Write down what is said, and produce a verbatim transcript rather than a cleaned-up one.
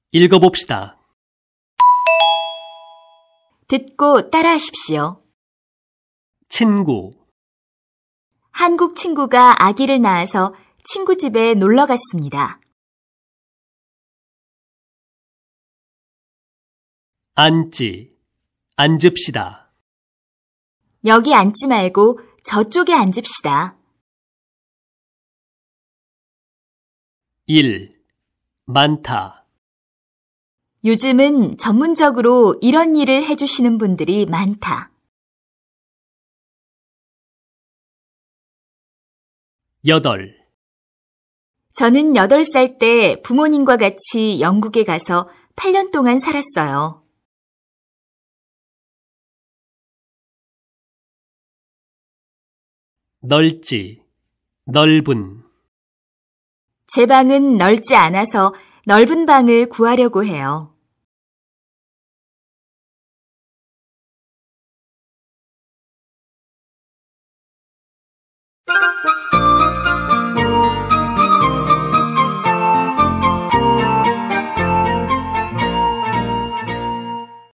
읽어봅시다. 듣고 따라하십시오. 친구, 한국 친구가 아기를 낳아서 친구 집에 놀러 갔습니다. 앉지, 앉읍시다. 여기 앉지 말고 저쪽에 앉읍시다. 일. 많다. 요즘은 전문적으로 이런 일을 해주시는 분들이 많다. 여덟. 저는 여덟 살 때 부모님과 같이 영국에 가서 팔 년 동안 살았어요. 넓지, 넓은. 제 방은 넓지 않아서 넓은 방을 구하려고 해요.